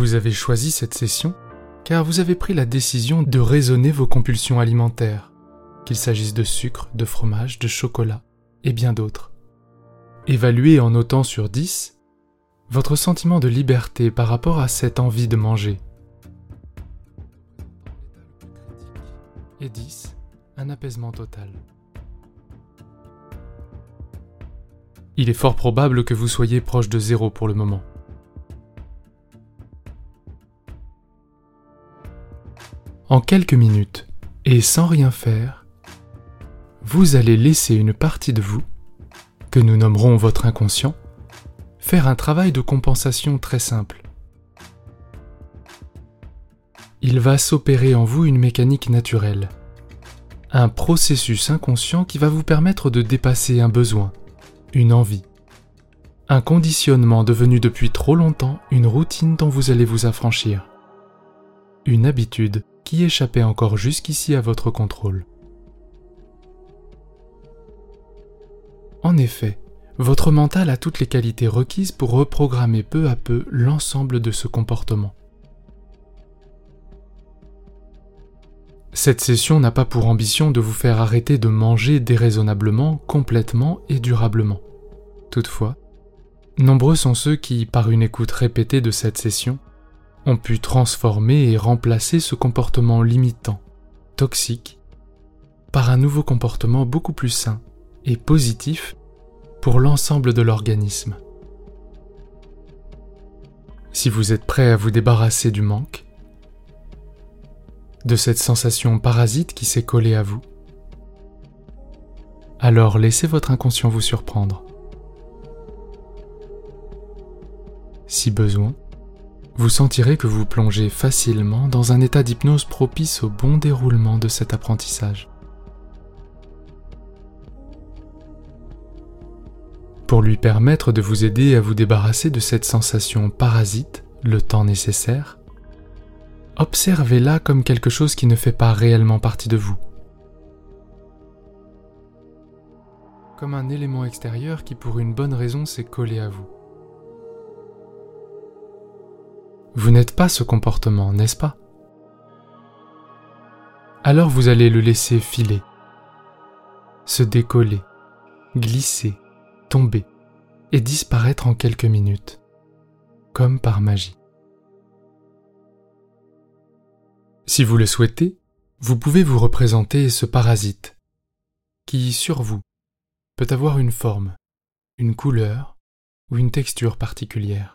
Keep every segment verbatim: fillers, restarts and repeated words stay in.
Vous avez choisi cette session car vous avez pris la décision de raisonner vos compulsions alimentaires, qu'il s'agisse de sucre, de fromage, de chocolat et bien d'autres. Évaluez en notant sur dix votre sentiment de liberté par rapport à cette envie de manger. Et dix, un apaisement total. Il est fort probable que vous soyez proche de zéro pour le moment. En quelques minutes, et sans rien faire, vous allez laisser une partie de vous, que nous nommerons votre inconscient, faire un travail de compensation très simple. Il va s'opérer en vous une mécanique naturelle, un processus inconscient qui va vous permettre de dépasser un besoin, une envie, un conditionnement devenu depuis trop longtemps une routine dont vous allez vous affranchir, une habitude qui échappait encore jusqu'ici à votre contrôle. En effet, votre mental a toutes les qualités requises pour reprogrammer peu à peu l'ensemble de ce comportement. Cette session n'a pas pour ambition de vous faire arrêter de manger déraisonnablement, complètement et durablement. Toutefois, nombreux sont ceux qui, par une écoute répétée de cette session, ont pu transformer et remplacer ce comportement limitant, toxique, par un nouveau comportement beaucoup plus sain et positif pour l'ensemble de l'organisme. Si vous êtes prêt à vous débarrasser du manque, de cette sensation parasite qui s'est collée à vous, alors laissez votre inconscient vous surprendre. Si besoin, vous sentirez que vous plongez facilement dans un état d'hypnose propice au bon déroulement de cet apprentissage. Pour lui permettre de vous aider à vous débarrasser de cette sensation parasite, le temps nécessaire, observez-la comme quelque chose qui ne fait pas réellement partie de vous. Comme un élément extérieur qui pour une bonne raison s'est collé à vous. Vous n'êtes pas ce comportement, n'est-ce pas? Alors vous allez le laisser filer, se décoller, glisser, tomber et disparaître en quelques minutes, comme par magie. Si vous le souhaitez, vous pouvez vous représenter ce parasite qui, sur vous, peut avoir une forme, une couleur ou une texture particulière.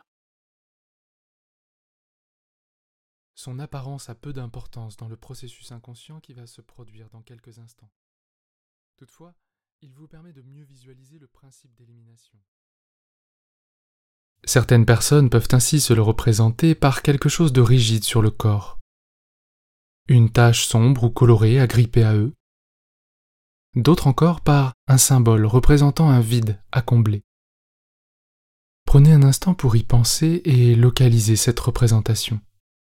Son apparence a peu d'importance dans le processus inconscient qui va se produire dans quelques instants. Toutefois, il vous permet de mieux visualiser le principe d'élimination. Certaines personnes peuvent ainsi se le représenter par quelque chose de rigide sur le corps. Une tache sombre ou colorée agrippée à eux. D'autres encore par un symbole représentant un vide à combler. Prenez un instant pour y penser et localiser cette représentation.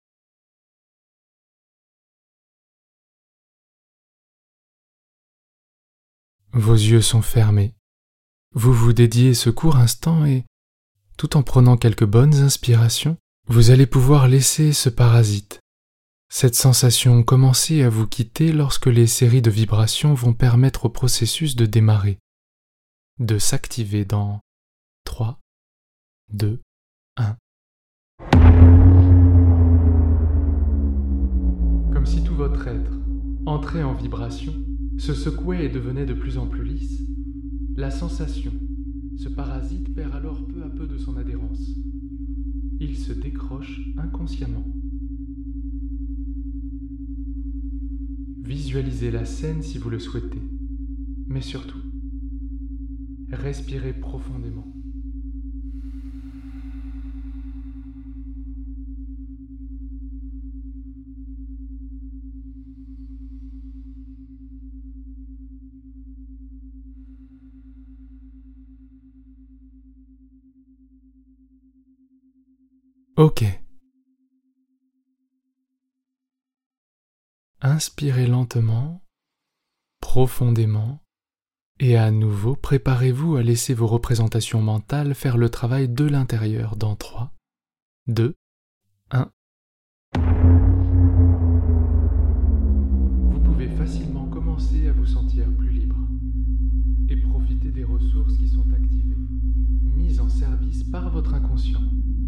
Vos yeux sont fermés. Vous vous dédiez ce court instant et, tout en prenant quelques bonnes inspirations, vous allez pouvoir laisser ce parasite, cette sensation commencer à vous quitter lorsque les séries de vibrations vont permettre au processus de démarrer, de s'activer dans trois, deux, un. Comme si tout votre être entrait en vibration, se secouait et devenait de plus en plus lisse, la sensation, ce parasite perd alors peu à peu de son adhérence. Il se décroche inconsciemment. Visualisez la scène si vous le souhaitez, mais surtout, respirez profondément. Ok. Inspirez lentement, profondément, et à nouveau préparez-vous à laisser vos représentations mentales faire le travail de l'intérieur dans trois, deux, un. Vous pouvez facilement commencer à vous sentir plus libre et profiter des ressources qui sont activées, mises en service par votre inconscient.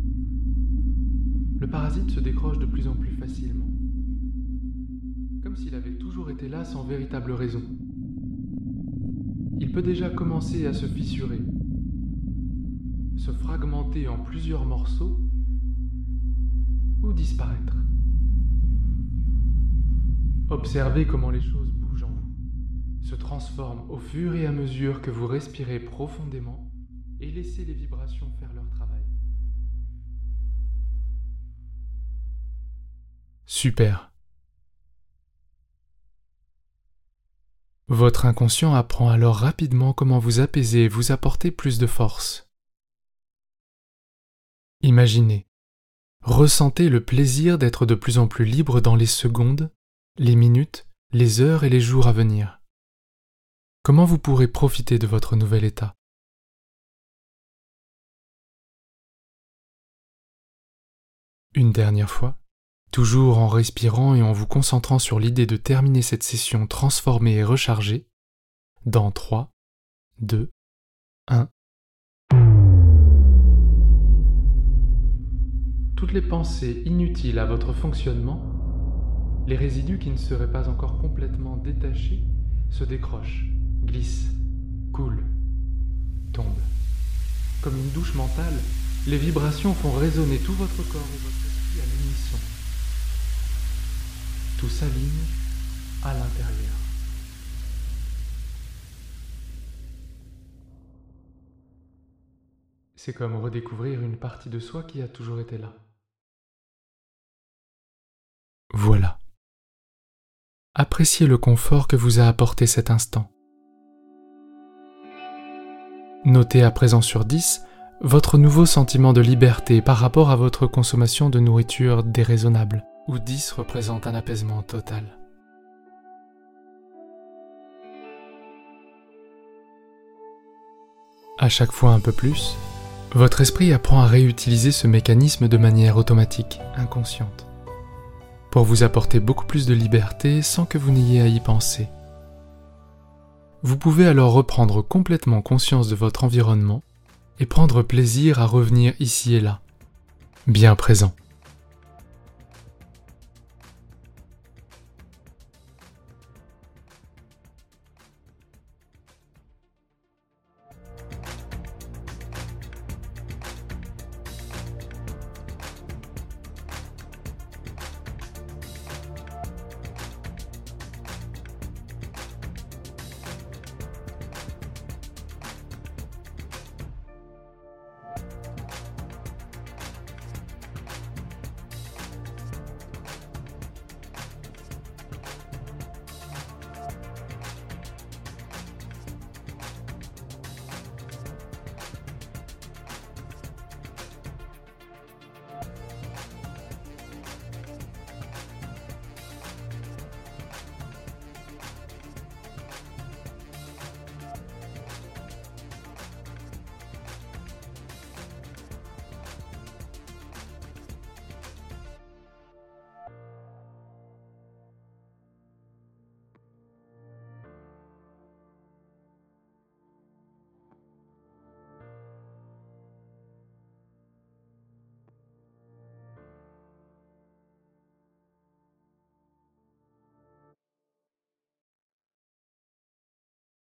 Le parasite se décroche de plus en plus facilement, comme s'il avait toujours été là sans véritable raison. Il peut déjà commencer à se fissurer, se fragmenter en plusieurs morceaux ou disparaître. Observez comment les choses bougent en vous, se transforment au fur et à mesure que vous respirez profondément et laissez les vibrations faire leur travail. Super. Votre inconscient apprend alors rapidement comment vous apaiser et vous apporter plus de force. Imaginez, ressentez le plaisir d'être de plus en plus libre dans les secondes, les minutes, les heures et les jours à venir. Comment vous pourrez profiter de votre nouvel état ? Une dernière fois, toujours en respirant et en vous concentrant sur l'idée de terminer cette session transformée et rechargée, dans trois, deux, un. Toutes les pensées inutiles à votre fonctionnement, les résidus qui ne seraient pas encore complètement détachés, se décrochent, glissent, coulent, tombent. Comme une douche mentale, les vibrations font résonner tout votre corps et votre esprit à l'unisson. Tout s'aligne à l'intérieur. C'est comme redécouvrir une partie de soi qui a toujours été là. Voilà. Appréciez le confort que vous a apporté cet instant. Notez à présent sur dix votre nouveau sentiment de liberté par rapport à votre consommation de nourriture déraisonnable, où dix représente un apaisement total. À chaque fois un peu plus, votre esprit apprend à réutiliser ce mécanisme de manière automatique, inconsciente, pour vous apporter beaucoup plus de liberté sans que vous n'ayez à y penser. Vous pouvez alors reprendre complètement conscience de votre environnement et prendre plaisir à revenir ici et là, bien présent.